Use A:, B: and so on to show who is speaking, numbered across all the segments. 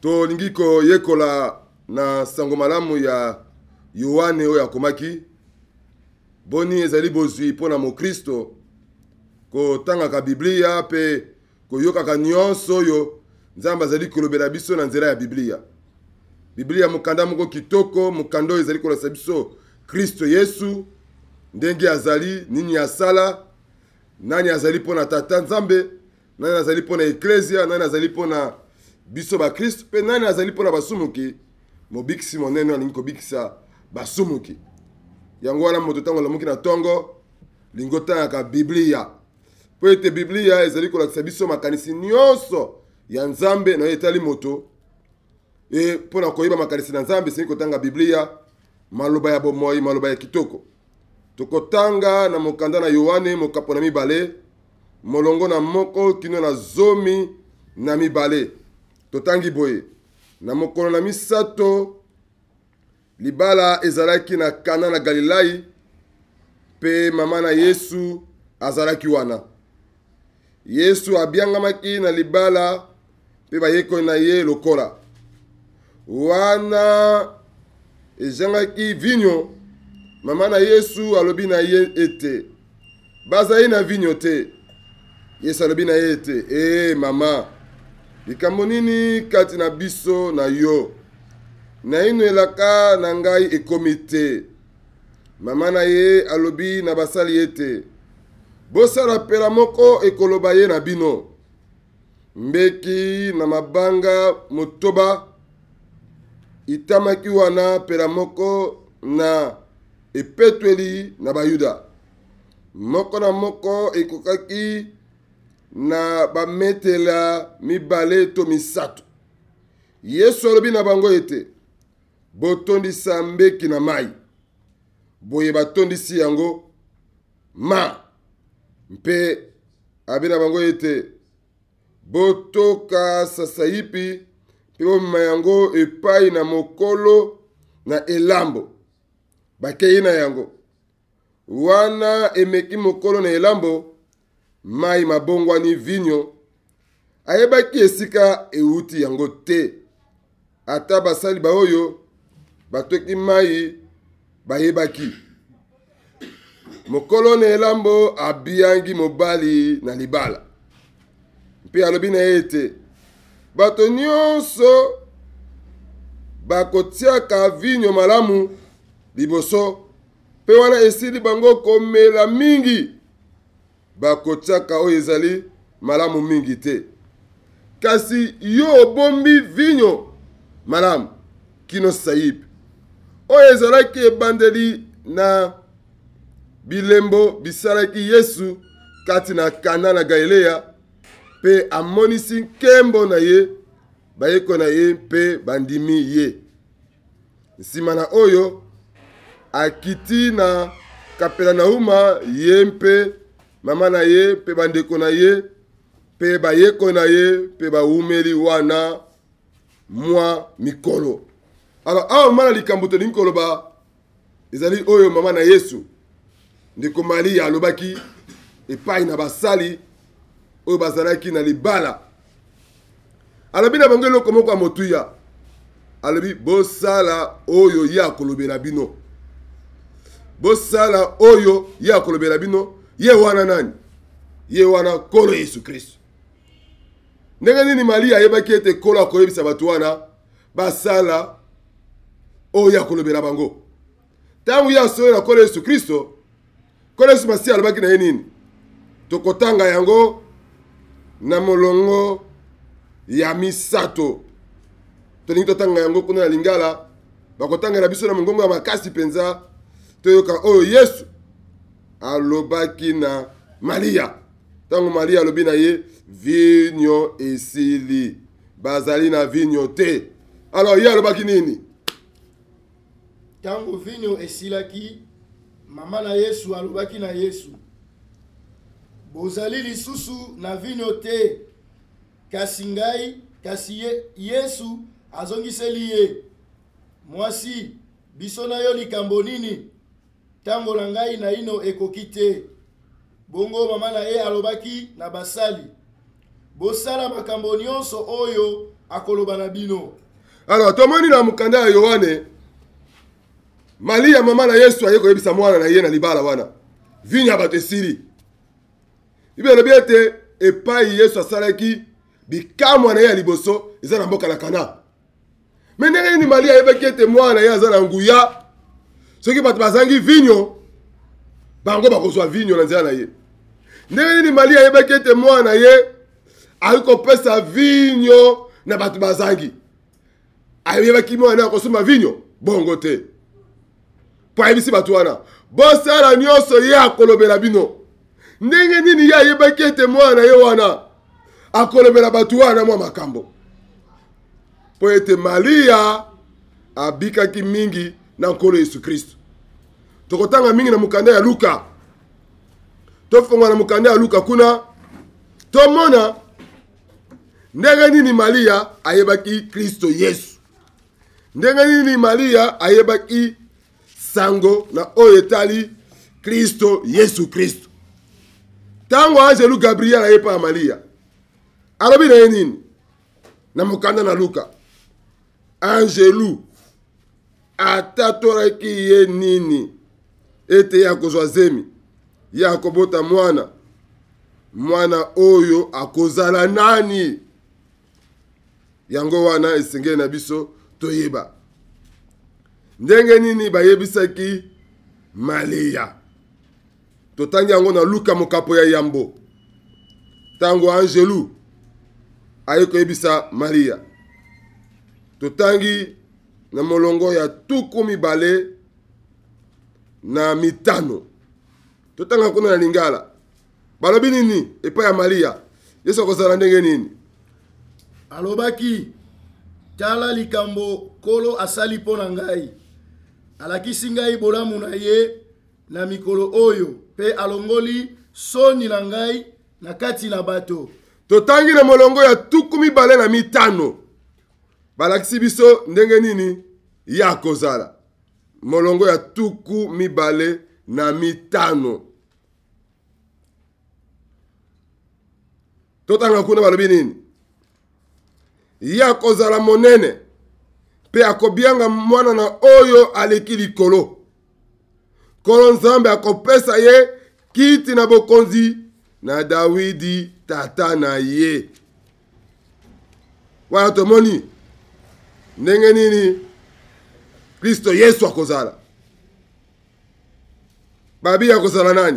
A: To lingiko yekola na sango malamu ya Yohane oyo akomaki. Boni ezali bozwi pona mo Kristo ko tangaka Biblia pe ko yokaka nyonso oyo Nzambe azali kolobela biso na nzela ya Biblia. Biblia mukanda moko kitoko, mukando ezali kolasa biso Kristo Yesu ndenge azali, nini asala, nani azali pona tata Nzambe, nani azali pona eklesia, nani azali pona biso ba Kristo, pe nani azali pona basumuki. Mobikisi monene alingi kobikisa basumuki. Yango wana moto tango lamuki na tongo lingota yaka Biblia. Po ete Biblia ezali kolakisa biso makanisi nyonso ya Nzambe na etali moto. E pona koyiba makanisi na Nzambe sengi kotanga Biblia, maloba ya bomoi, maloba ya kitoko. Tokotanga na mokanda na Yohane mokapo na mibale, molongo na moko kino na zomi na mibale. Totangi boye. Na mokolo na misato, libala ezalaki na Kana na Galilai, pe mama na Yesu azalaki wana. Yesu abiangamaki na libala, pe bayeko na ye lokola. Wana ezangaki vinyo, mama na Yesu alobi na ye ete bazali na vinyo te. Yesu alobi na ye ete, mama, likambo nini kati na biso na yo? Na ino elaka na ngai ekomi te. Mama na ye alobi na basali ete bosala pela moko ekoloba ye na bino. Mbeki na mabanga motoba itamaki wana pela moko na epetweli na bayuda. Moko na moko ekokaki na bametela mibale to misato. Yesu alobi na bango ete botondisa mbeki na mai. Boye batondisi yango ma. Mpe abi na bango ete botoka sasaipi pe bomema yango epai na mokolo na elambo. Bakei na yango. Wana emeki mokolo na elambo, mai mabongwani vinyo, ayebaki esika euti yango te. Ata basali baoyo batoki mai bayebaki. Mokolo na elambo abiangi mobali na libala. Mpe alobi na ete bato nyonso bakotiaka vinyo malamu liboso, pe wana esili bango komela mingi, bakotiaka oyo ezali malamu mingi te. Kasi yo obombi vinyo malamu kino saipi oyo ezalaki ebandeli na bilembo bisalaki Yesu kati na Kana na Galilea, pe amonisi nkembo na ye, bayeko na ye pe bandimi ye. Nsima na oyo akiti na Kapernauma, ye mpe mama na ye pe bandeko na ye pe bayeko na ye pe baumeli wana mwa mikolo. Alors awa mana likambo tolingi koloba ezali oyo mama na Yesu ndeko Maria alobaki epai na basali oyo bazalaki na libala. Alobi na bango eloko moko ya motuya. Alobi bosala oyo ya kolobela bino. Bosala oyo ya kolobela bino. Ye wana nani? Ye wana kolo Yesu Kristo. Ndenge nini Maria ayebaki ete kolo akoyebisa bato wana basala oyo ya kolobela bango? Tangu ya soyo na kolo Yesu Kristo, kolo Yesu Masiya alobaki na ye nini? Tokotanga yango na molongo ya misato. Tolingi totanga yango kuna na Lingala, bakotanga na biso na mongongo ya makasi penza, toyoka oyo Yesu alobaki na Maria. Tango Maria alobi na ye vinyo esili, bazali na vinyo te. Alors ye alobaki nini?
B: Tango vinyo esilaki, mama na Yesu alobaki na Yesu, bozali lisusu na vinyo te. Kasi ngai, kasi Yesu azongiseli ye, mwasi, biso na yo likambo nini? Tango na ngai na ino ekoki te. Bongo mama na ye alobaki na basali, bosala makambo nyonso oyo akoloba na bino.
A: Alors tomoni na mukanda ya Yohane, Malia mama na Yesu ayeko yebisa mwana na ye na libala wana. Vinya bato esili. Ibele biete epai Yesu asalaki bikamwa na ye ya liboso eza na mboka na Kana. Menenge ni Malia yebeki ete mwana ye aza na nguya. Soki bato bazangi vinyo bango bakozwa vinyo na nzela na ye. Ndenge ni Malia yebeki ete mwana ye ayiko pesa vinyo na bato bazangi. Ayebaki mwana akosoma vinyo bongo te. Po ayebisi bato wana bosala nyonso ye akolobela bino. Ndenge nini ye ayebaki ete mwana ye wana akolobela bato wana mwa makambo. Po ete Malia abikaki mingi na nkolo Yesu Kristo. Tokotanga mingi na mukanda ya Luka. Tofonga na mukanda ya Luka kuna tomona ndenge nini Malia ayebaki Kristo Yesu. Ndenge nini Malia ayebaki sango na oyo etali Kristo Yesu Kristo. Tango angelu Gabriel ayepa Malia alobi na ye nini na mukanda na Luka. Angelu atatoraki ye nini ete ya kozwa zemi ya kobota mwana oyo akozala nani. Yango wana esengeli na biso toyeba ndenge nini bayebisaki Malia. Totangi yango na Luka mokapo ya yambo. Tango angelu ayeko yebisa Malia. Totangi na molongo ya 15. Totanga kuna na Lingala. Balobi nini epa ya Malia. Yesu akozala ndenge nini?
B: Alobaki tala likambo kolo asali pona ngai. Alakisi ngai bolamu na ye na mikolo oyo pe alongoli soni na ngai na kati na bato.
A: Totangi na molongo ya 15. Balakisi biso ndenge nini ya kozala. Molongo ya 15. Totanga kuna balobi nini? Ya kozala monene pe akobianga mwana na oyo aleki likolo. Kolo Nzambe akopesa ye kiti na bokonzi na Dawidi tata na ye. Wana tomoni ndenge nini Kristo Yesu akozala. Babi akozala nani?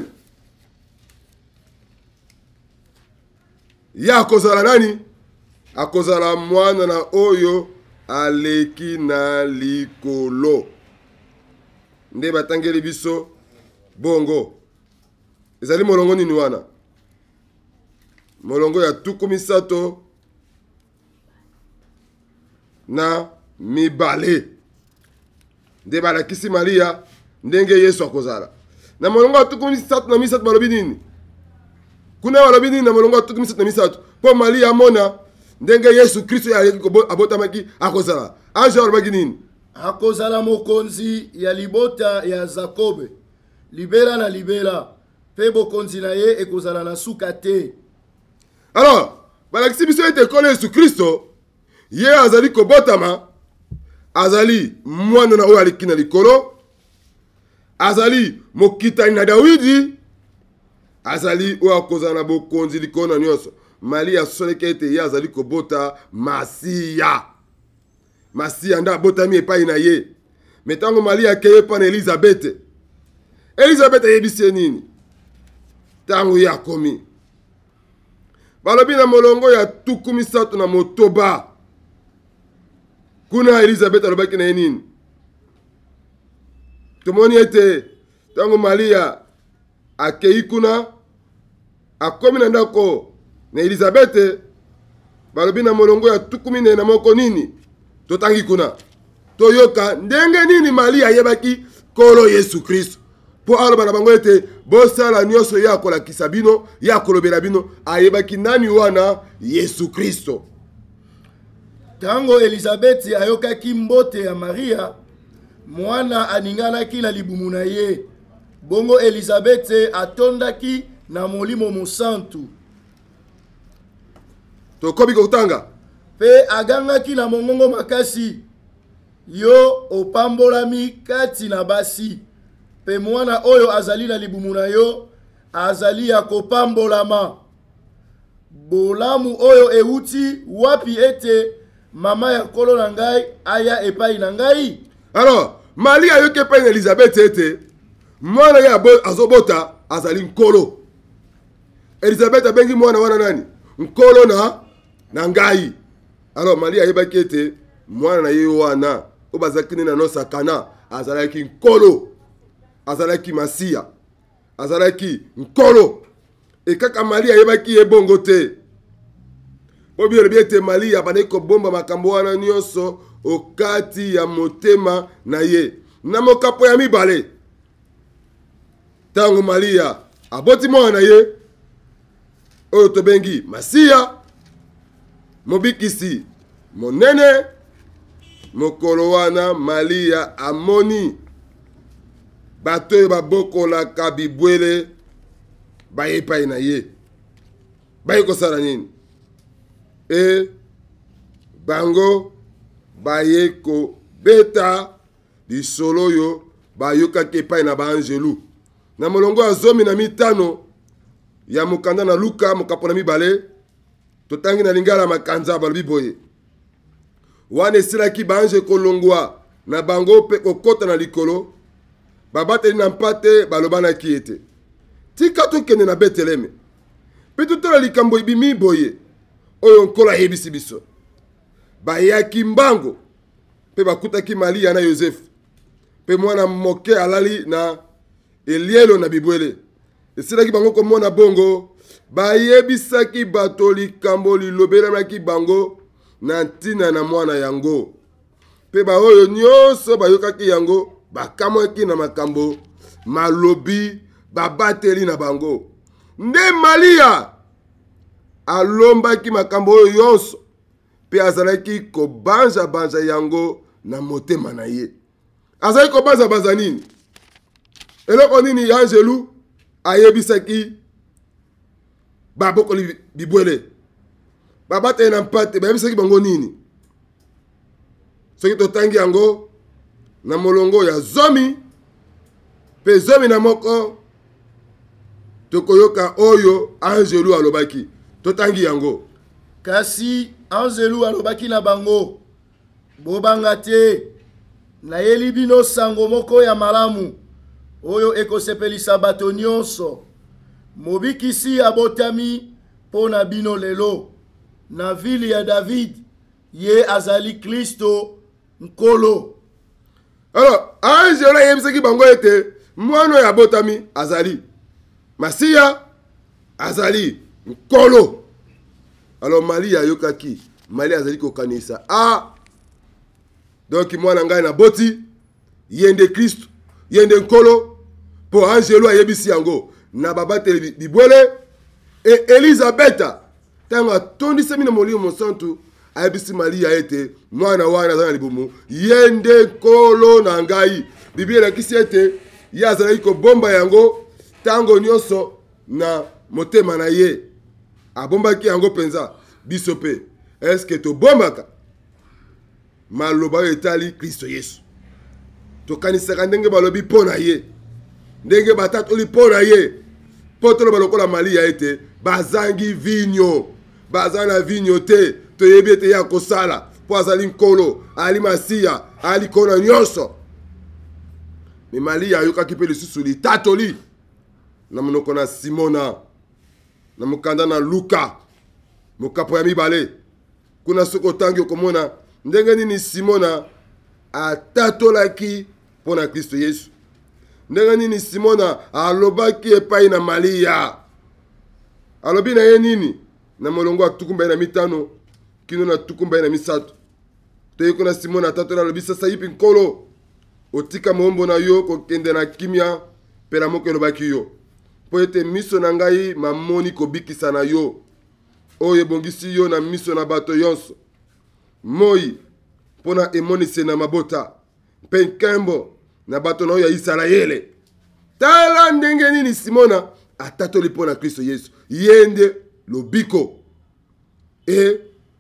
A: Ya akozala nani? Akozala mwana na oyo aleki na likolo. Nde batangeli biso bongo. Ezali molongo nini wana? Molongo ya 30 na mibale. Nde balakisi Malia ndenge Yesu akozala. Na molongo ya 30 balobi nini? Kuna balobi nini na molongo ya 30 po Malia amona ndenge Yesu Kristo ya abotamaki akozala. Anje alobaki nini?
B: Akozala mokonzi ya libota ya Jakobe. Libela na libela. Pe bokonzi na ye ekozala na suka te.
A: Alors, balakisi biso ete kolo Yesu Kristo ye azali kobotama, azali mwana na oyo aleki na likolo, azali mokitani na Dawidi, azali oyo akozala na bokonzi likolo na nyonso. Malia asoleki ete ye azali kobota Masiya. Masiya nda abotami epai na ye. Metango Malia akeye pa na Elizabeth. Elizabeth ayebisi nini? Tango ye akomi. Balobi na molongo ya 30 na motoba. Kuna Elizabeth alobaki na ye nini? Tomoni ete tango Malia akei kuna akomi na ndako na Elizabeth. Balobi na molongo ya 14 na moko nini? Totangi kuna toyoka ndenge nini Malia yebaki kolo Yesu Kristo. Po aloba na bango ete bosala nyonso ya kolakisa bino, ya kolobela bino, ayebaki nani wana? Yesu Kristo.
B: Tango Elizabeth ayokaki mbote ya Maria, mwana aninganaki na libumu na ye. Bongo Elizabeth atondaki na molimo mosantu.
A: Tokobi kotanga
B: Pe agangaki na mongongo makasi, yo opambolami kati na basi. Pe mwana oyo azali na libumu na yo, azali ya kopambolama. Bolamu oyo euti wapi ete mama ya kolo na ngai aya epai na ngai?
A: Alors, Maria yoke epai na Elisabeth ete mwana ya azobota azali nkolo. Elisabeth abengi mwana wana nani? Nkolo na ngai. Alors Maria yebaki ete mwana na ye wana obazaki na nosa kana azalaki nkolo, azalaki Masia, azalaki nkolo. E kaka Maria yebaki ebongo te. Bobi yebi ete Maria bane ko bomba makambo wana nyonso okati ya motema na ye. Na mokapo ya mibale. Tango Maria aboti mwana na ye oyo tobengi Masia, mobikisi monene, mokolo wana Maria amoni bato oyo babokolaka bibwele baye epai na ye. Baye kosala nini? Bango baye kobeta lisolo oyo bayokaki epai na baangelu. Na molongo ya 15 ya mokanda na Luka mokapo na mibale, totangi na lingala makanza balobi boye. Wana esilaki baange kolongwa na bango pe kokota na likolo, babateli na mpate balobanaki ete tika tokende na Beteleme pe totala likambo ibimi boye oyo nkolo ayebisi biso. Bayaki mbango pe bakutaki Maria na Yosefu pe mwana moke alali na elielo na bibwele. Esilaki bango komona bongo, bayebisaki bato likambo lilobelamaki bango na ntina na mwana yango. Pe ba oyo nyonso bayokaki yango bakamwaki na makambo malobi babateli na bango. Nde Maria alombaki makambo oyo yonso pe azalaki kobanja yango na motema na ye. Azalaki kobanja nini? Eloko nini angelu ayebisaki babokoli bibwele babate na mpate bayebisaki bango nini? Soki totangi yango na molongo ya 10 pe 11 tokoyoka oyo angelu alobaki. Totangi yango.
B: Kasi angelu alobaki na bango, bobanga te, nayeli bino sango moko ya malamu oyo ekosepelisa bato nyonso. Mobikisi abotami pona bino lelo na vili ya David, ye azali Kristo nkolo.
A: Alors angelu ayebisaki bango ete mwana ya botami azali Masia, azali nkolo. Alors Maria yokaki, Maria azali kokanisa, donc mwana ngai na boti yende Kristo, yende nkolo. Po angelu ayebisi yango na babateli bibwele. Et Elisabeth tango atondisemi na molimo santu ayebisi Maria ete mwana wana azali na libumu yende nkolo na ngai. Biblia elakisi ete ye azalaki kobomba yango tango nyonso na motema na ye. Abombaki yango penza. Biso pe eske tobombaka maloba oyo etali Kristo Yesu? Tokanisaka ndenge balobi mpo na ye, ndenge batatoli mpo na ye. Po toloba lokola Maria ete bazangi vinyo, baza na vinyo te, toyebi ete ya kosala po azali nkolo, ali Masia, ali kona nyonso. Me Maria ayokaki pe lisusu litatoli na monoko na Simona, na mokanda na Luka mokapo ya mibale. Kuna soko tangi okomona ndenge nini Simona atatolaki pona Kristo Yesu. Ndenge nini Simona alobaki epai na Maria. Alobi na ye nini? Na molongo ya 15 kino na 13. Toyeko na Simona atatola alobi sasa yipi nkolo, otika mombo na yo kokende na kimia pela moko elobaki yo. Po ete miso na ngai mamoni kobikisa na yo oyo ebongisi yo na miso na bato yonso. Moi pona emonise na mabota mpe nkembo na bato na oyo ya Isalaele. Tala ndenge nini Simona atatoli pona Kristo Yesu, yende lobiko. E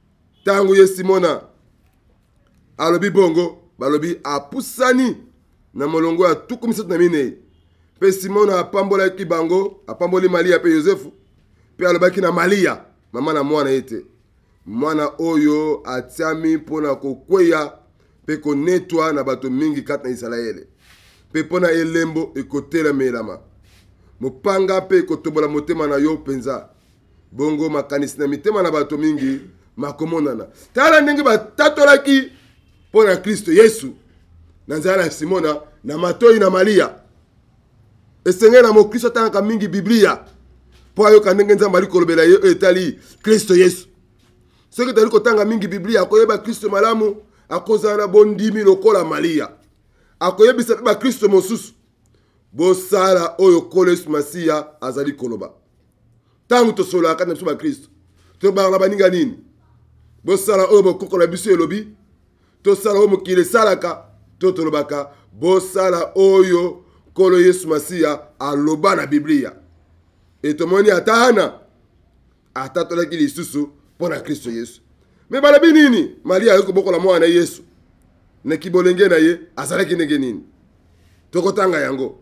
A: tango ye simona alobi bongo balobi apusani na molongo ya tuku misato na minei pe simona apambolaki bango apamboli Malia pe Yosefu pe alobaki na Malia mama na mwana ete mwana oyo atiami mpona kokweya pe konetwa na bato mingi kati na Israele pe mpona elembo ekotelemelama mopanga pe ekotobola motema na yo penza bongo makanisi na mitema na bato mingi makomonana tala ndenge batatolaki mpona Kristo Yesu na nzela ya Simona na matoi na Malia esenge na mokristo atangaka mingi Biblia po ayoka ndenge Nzambe ali kolobela ye etali Kristo Yesu soki tali kotanga mingi Biblia akoyeba Kristo malamu akozala na bondimi lokola Malia akoyebisa pe ba Kristo mosusu bosala oyo kolo Yesu Masiya azali koloba tangu tosolola kati na biso ba Kristo tobala baninga nini bosala oyo bokokola biso elobi tosala oyo mokili esalaka to tolobaka bosala oyo kolo Yesu Masiya aloba na Biblia etomoni atana atatolaki lisusu mpona Kristo Yesu me balobi nini Malia ayoki kobokola mwana Yesu na kibolenge na ye azalaki ndenge nini tokotanga yango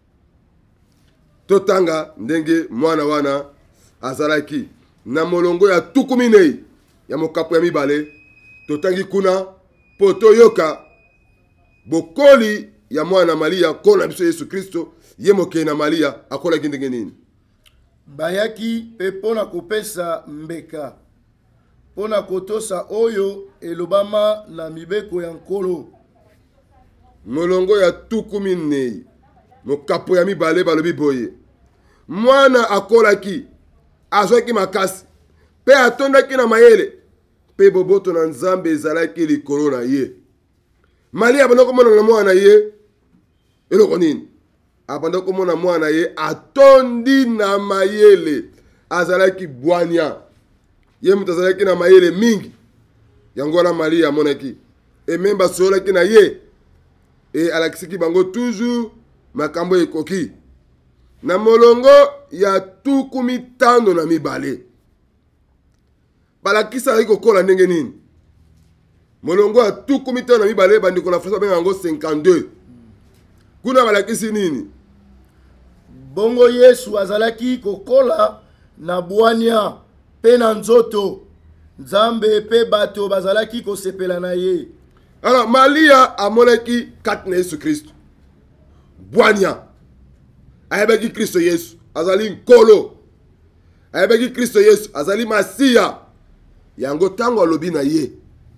A: totanga ndenge mwana wana azalaki na molongo ya tuku minei ya mokapo ya mibale totangi kuna po toyoka bokoli ya mwana Malia kona biso Yesu Kristo ye mokei na Malia akolaki ndenge nini
B: bayaki pe mpona kopesa mbeka mpona kotosa oyo elobama na mibeko ya nkolo
A: molongo ya tuku minei mokapo ya mibale balobi boye mwana akolaki azwaki makasi pe atondaki na mayele pe boboto na Nzambe ezalaki likolo na ye Malia abanda komona na mwana ye eloko nini abanda komona mwana ye atondi na mayele azalaki bwania ye mutu azalaki na mayele mingi yango wana Malia amonaki ememba solaki na ye alakisiki bango toujours makambo ekoki na molongo ya tuku mitano na mibale balakisa ali kokola ndenge nini molongo ya tuku mitano na mibale bandiko na François benga yango 52 kuna balakisi nini
B: bongo Yesu azalaki kokola na bwania pe na nzoto Nzambe pe bato bazalaki kosepela na ye.
A: Alors Malia amonaki kati na Yesu Kristo bwania ayebaki Kristo Yesu azali nkolo ayebaki Kristo Yesu azali Masiya yango tango alobi na ye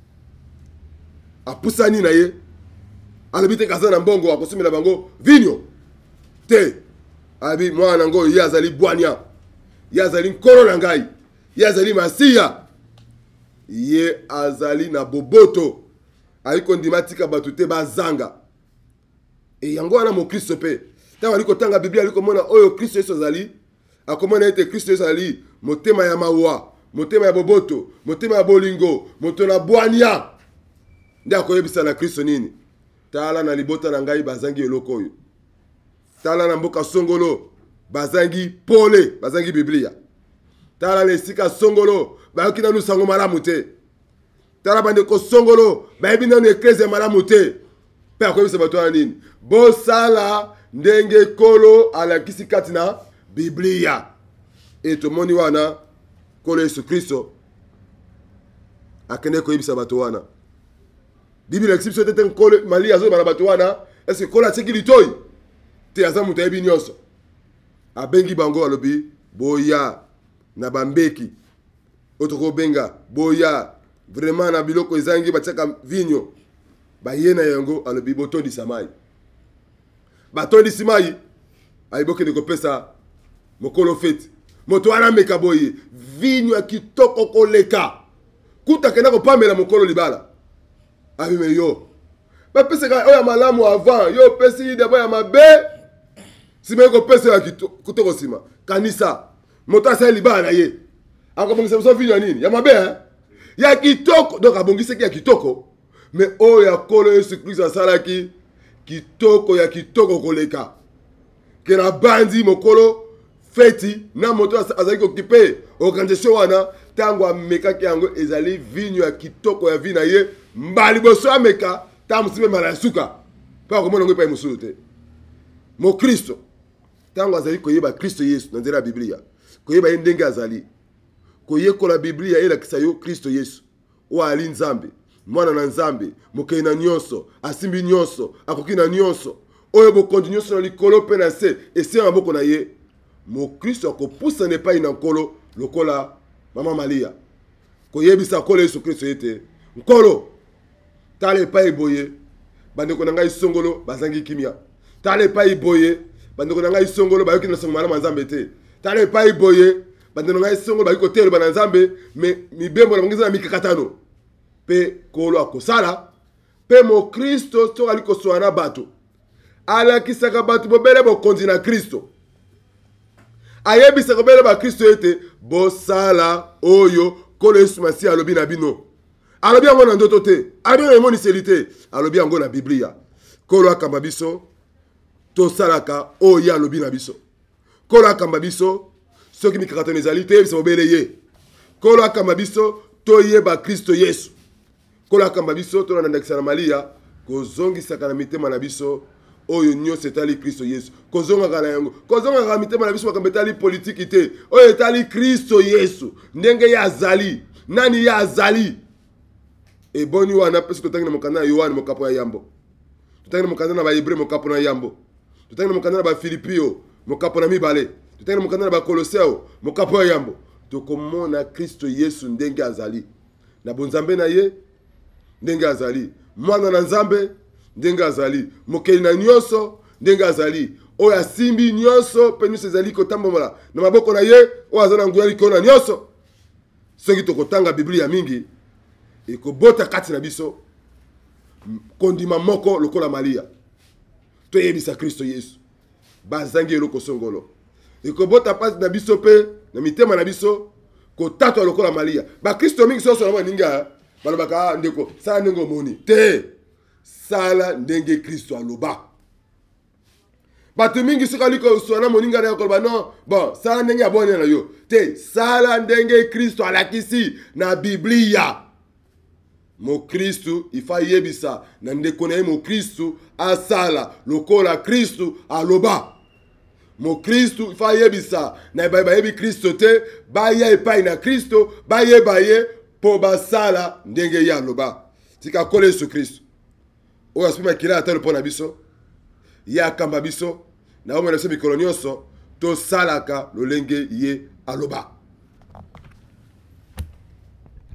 A: apusani na ye alobi te kaza na mbongo akosomela bango vinyo te abi mwana ngo ye azali bwania ye azali nkolo na ngai ye azali Masiya ye azali na boboto aliko ndimatika bato te bazanga yango wana mo Kristo pe tango aliko tanga Biblia aliko mona oyo Kristo Yesu azali akomona ete Kristo Yesu azali motema ya mawa motema ya boboto motema ya bolingo moto na bwania nde akoyebisa na Kristo nini tala na libota na ngai bazangi eloko oyo tala na mboka songolo bazangi pole bazangi Biblia tala na esika songolo bayoki nanu sango malamu te tala bandeko songolo bayebi nanu eklezia malamu te pe akoyebisa bato wana nini bosala ndenge kolo alakisi kati na Biblia etomoni wana kolo Yesu Kristo akende koyebisa bato wana Biblia ekisibiso tete kolo Malia azoyeba na bato wana eske kolo atiki litoi te aza moto ayebi nyonso abengi bango alobi boya na bambeki otoko benga boya vraiment na biloko ezangi batiaka vinyo baye na yango alobi botondisa mai batondisi mai ayebokende kopesa mokolo feti moto wana meka boye vinyo ya kitoko koleka kuta kenda kopamela mokolo libala abime yo bapesaka oyo malamu avant yo pesi dabo ya mabe sima kopesa ya kitoko sima kanisa moto asa libala na ye akobongisa biso vinyo nini ya mabe ya kitoko donc abongisaki ya kitoko mais oyo ya kolo Yesu Kristo asalaki kitoko ya kitoko koleka kena bandi mokolo feti na moto azali kokipe organisation wana tango amekaki yango ezali vinyo ya kitoko ya vina ye mbali boso ameka ta musime mala suka pa komona ngo pa mususu te mo Kristo tango azali koyeba Kristo Yesu na nzela ya Biblia koyeba ye ndenge azali koyekola Biblia elakisa yo Kristo Yesu o ali Nzambe mwana na Nzambe mokei na nyonso asimbi nyonso akoki na nyonso oyo bokondi nyonso na likolo pe na se ese ya maboko na ye mo Kristo akopusa ne pa ina nkolo lokola mama Maria koyebisa nkolo Yesu Kristo ete nkolo tala epai boye bandeko na ngai songolo bazangi kimia tala epai boye bandeko na ngai songolo bayoki na songo malamu Nzambe te tala epai boye bandeko na ngai songolo bayiko telo bana Nzambe me mibembo na bangiza na mikakatano pe kolo akosala pe mo Kristo to ali koswana bato alakisaka bato bobele bokonzi na Kristo ayebisa kobele ba Kristo ete bosala oyo kolo Yesu Masiya alobi na bino alobi yango na ndoto te alobi na emoniseli te alobi yango na Biblia kolo akamba biso tosalaka oyo alobi na biso kolo akamba biso soki mikakatano ezali te bisa bobele ye kolo akamba biso toyeba Kristo Yesu kolo akamba biso tolandakisa na Malia kozongisaka na mitema na biso oyo nyonso etali Kristo Yesu kozongaka na yango kozongaka mitema na biso makambo etali politiki te oyo etali Kristo Yesu ndenge ye azali nani ye azali eboni wana pesi totangi na mokanda na Yohane mokapo ya yambo totangi na mokanda na bahébreu mokapo na yambo totangi na mokanda na bafilipio mokapo na mibale totangi na mokanda na bakoloseo mokapo ya yambo tokomona Kristo Yesu ndenge azali na bonzambe na ye ndenge azali mwana na Nzambe ndenge azali mokeli na nyonso ndenge azali oyo asimbi nyonso pe nyonso ezali kotambola na maboko na ye oyo aza na nguya likolo na nyonso soki tokotanga Biblia mingi ekobota kati na biso kondima moko lokola Maria toyebisa Kristo Yesu bazangi eloko songolo ekobota pasi na biso pe na mitema na biso kotatwa lokola Maria ba Kristo mingi soso na baninga balobaka ndeko sala ndenge omoni te sala ndenge Kristo aloba bato mingi soka liko sona moninga na yokoloba non bon sala ndenge abone na yo te sala ndenge Kristo alakisi na Biblia mo Kristo ifa yebisa na ndeko na ye mo Kristo asala lokola Kristo aloba mo Kristo ifa yebisa na yebi Kristo te baya epai na Kristo bayeba ye po basala ndenge ye aloba tika kole Yesu Kristo oyo asipima kila atalo pona biso ya kamba biso na omona se mikolo nyonso to salaka lolenge ye aloba